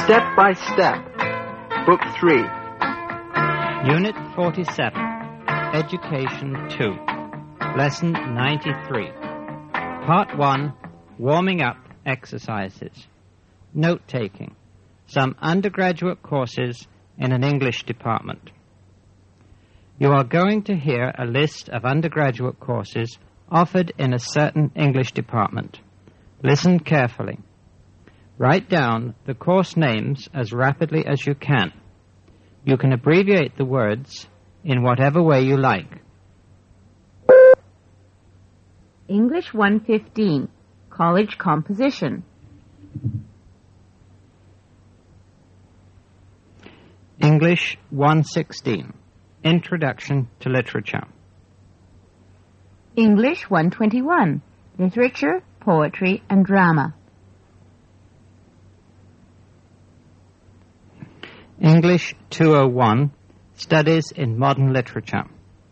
Step by Step, Book 3. Unit 47, Education 2, Lesson 93. Part 1, Warming Up Exercises. Note-taking. Some undergraduate courses in an English department. You are going to hear a list of undergraduate courses offered in a certain English department. Listen carefully. Write down the course names as rapidly as you can. You can abbreviate the words in whatever way you like. English 115, College Composition. English 116, Introduction to Literature. English 121, Literature, Poetry, and Drama. English 201, Studies in Modern Literature.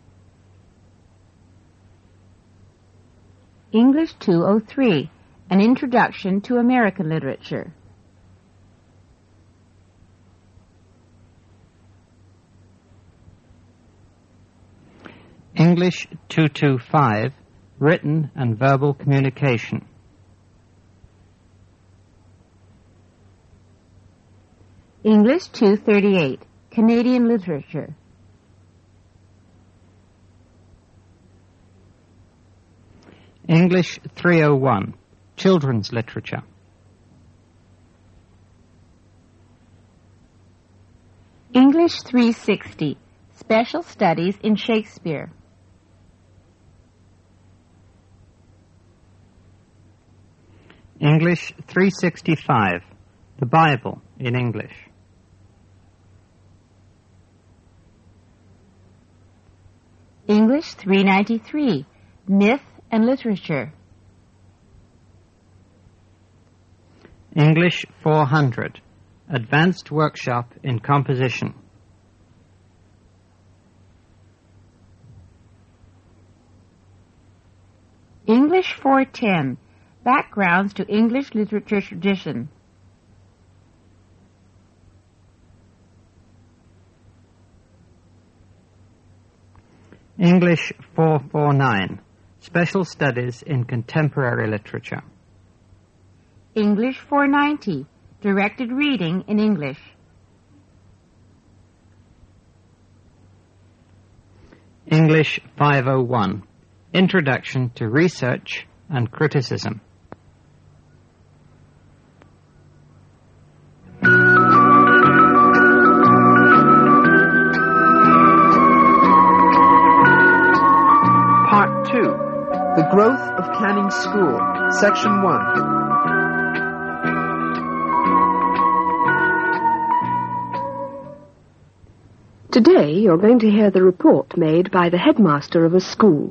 English 203, An Introduction to American Literature. English 225, Written and Verbal Communication. English 238, Canadian Literature. English 301, Children's Literature. English 360, Special Studies in Shakespeare. English 365, The Bible in English. English 393, Myth and Literature. English 400, Advanced Workshop in Composition. English 410, Backgrounds to English Literature Tradition. English 449, Special Studies in Contemporary Literature. English 490, Directed Reading in English. English 501, Introduction to Research and Criticism. Part 2, The Growth of Canning School, Section 1. Today you're going to hear the report made by the headmaster of a school.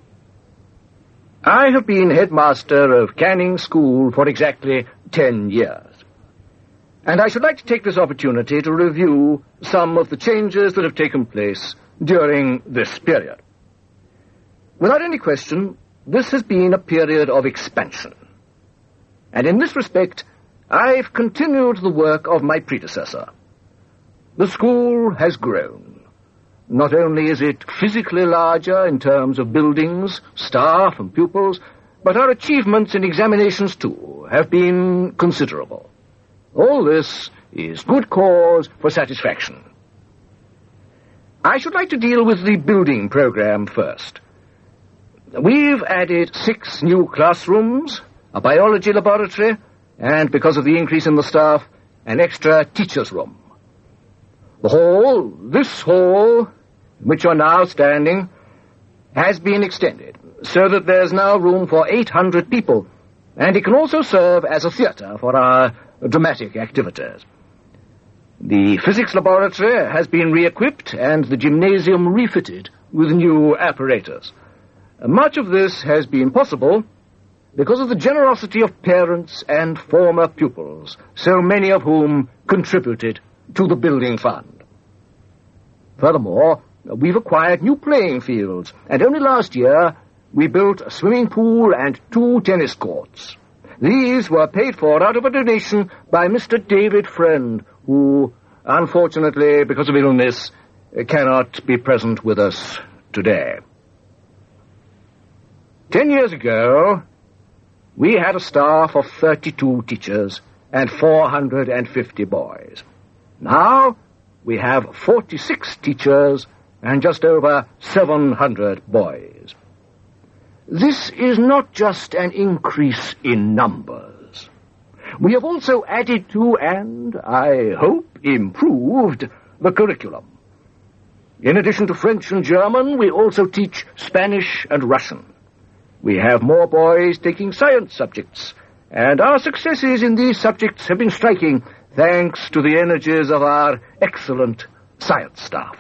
I have been headmaster of Canning School for exactly 10 years. And I should like to take this opportunity to review some of the changes that have taken place during this period. Without any question, this has been a period of expansion. And in this respect, I've continued the work of my predecessor. The school has grown. Not only is it physically larger in terms of buildings, staff, and pupils, but our achievements in examinations, too, have been considerable. All this is good cause for satisfaction. I should like to deal with the building program first. We've added 6 new classrooms, a biology laboratory, and, because of the increase in the staff, an extra teacher's room. The hall, this hall, in which you're now standing, has been extended, so that there's now room for 800 people, and it can also serve as a theatre for our dramatic activities. The physics laboratory has been re-equipped and the gymnasium refitted with new apparatus. Much of this has been possible because of the generosity of parents and former pupils, so many of whom contributed to the building fund. Furthermore, we've acquired new playing fields, and only last year we built a swimming pool and 2 tennis courts. These were paid for out of a donation by Mr. David Friend, who, unfortunately, because of illness, cannot be present with us today. 10 years ago, we had a staff of 32 teachers and 450 boys. Now, we have 46 teachers and just over 700 boys. This is not just an increase in numbers. We have also added to and, I hope, improved the curriculum. In addition to French and German, we also teach Spanish and Russian. We have more boys taking science subjects, and our successes in these subjects have been striking thanks to the energies of our excellent science staff.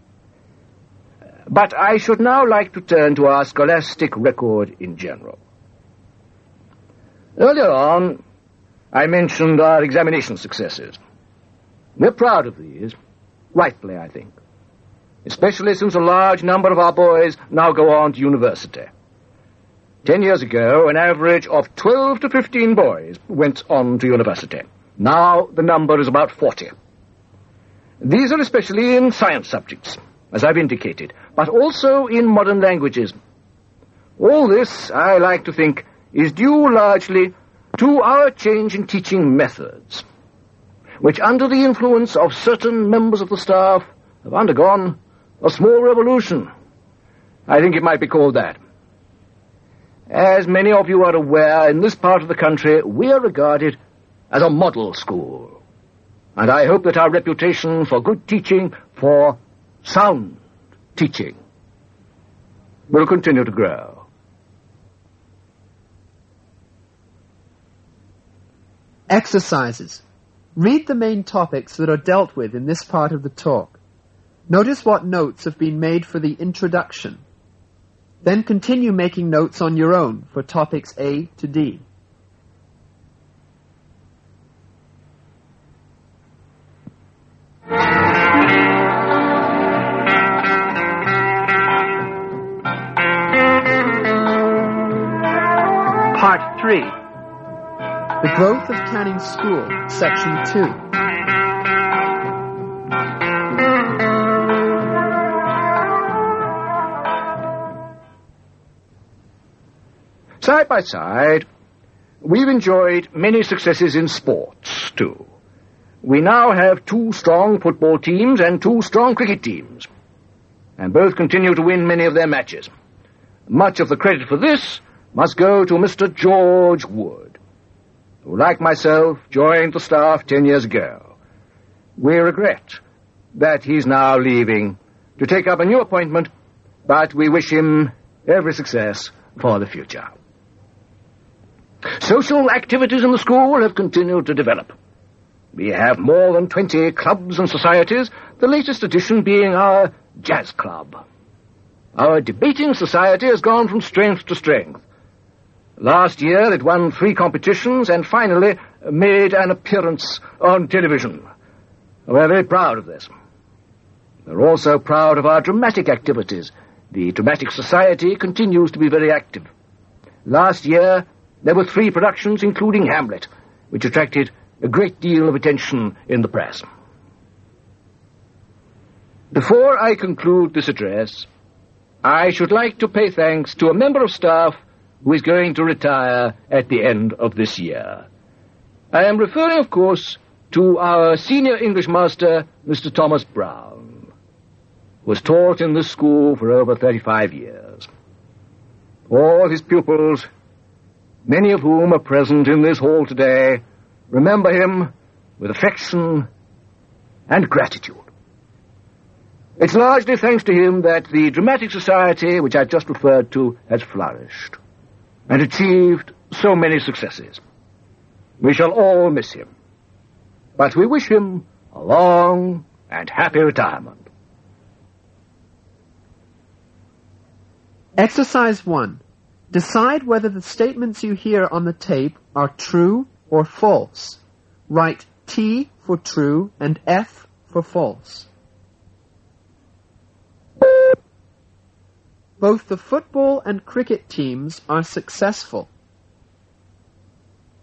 But I should now like to turn to our scholastic record in general. Earlier on, I mentioned our examination successes. We're proud of these, rightly, I think, especially since a large number of our boys now go on to university. 10 years ago, an average of 12 to 15 boys went on to university. Now the number is about 40. These are especially in science subjects, as I've indicated, but also in modern languages. All this, I like to think, is due largely to our change in teaching methods, which under the influence of certain members of the staff have undergone a small revolution. I think it might be called that. As many of you are aware, in this part of the country, we are regarded as a model school. And I hope that our reputation for good teaching, for sound teaching, will continue to grow. Exercises. Read the main topics that are dealt with in this part of the talk. Notice what notes have been made for the introduction. Then continue making notes on your own for topics A to D. Part 3. The Growth of Canning School, Section 2. Side by side, we've enjoyed many successes in sports, too. We now have 2 strong football teams and 2 strong cricket teams, and both continue to win many of their matches. Much of the credit for this must go to Mr. George Wood, who, like myself, joined the staff 10 years ago. We regret that he's now leaving to take up a new appointment, but we wish him every success for the future. Social activities in the school have continued to develop. We have more than 20 clubs and societies, the latest addition being our jazz club. Our debating society has gone from strength to strength. Last year it won 3 competitions and finally made an appearance on television. We're very proud of this. We're also proud of our dramatic activities. The Dramatic Society continues to be very active. Last year there were 3 productions, including Hamlet, which attracted a great deal of attention in the press. Before I conclude this address, I should like to pay thanks to a member of staff who is going to retire at the end of this year. I am referring, of course, to our senior English master, Mr. Thomas Brown, who has taught in this school for over 35 years. All his pupils, many of whom are present in this hall today, remember him with affection and gratitude. It's largely thanks to him that the Dramatic Society, which I've just referred to, has flourished and achieved so many successes. We shall all miss him, but we wish him a long and happy retirement. Exercise 1. Decide whether the statements you hear on the tape are true or false. Write T for true and F for false. Both the football and cricket teams are successful.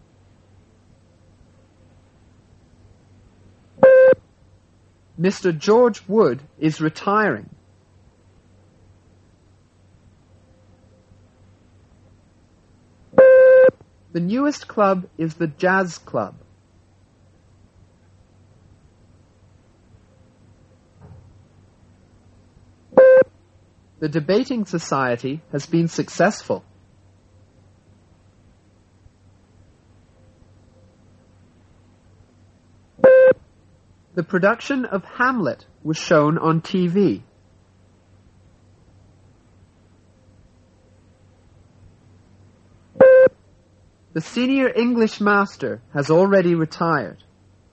Mr. George Wood is retiring. The newest club is the Jazz Club. The debating society has been successful. The production of Hamlet was shown on TV. The senior English master has already retired.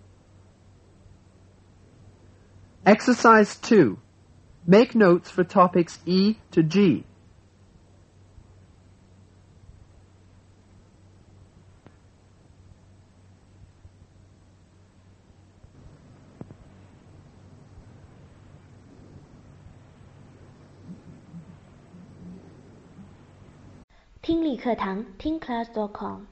Exercise 2. Make notes for topics E to G. 听力课堂听class.com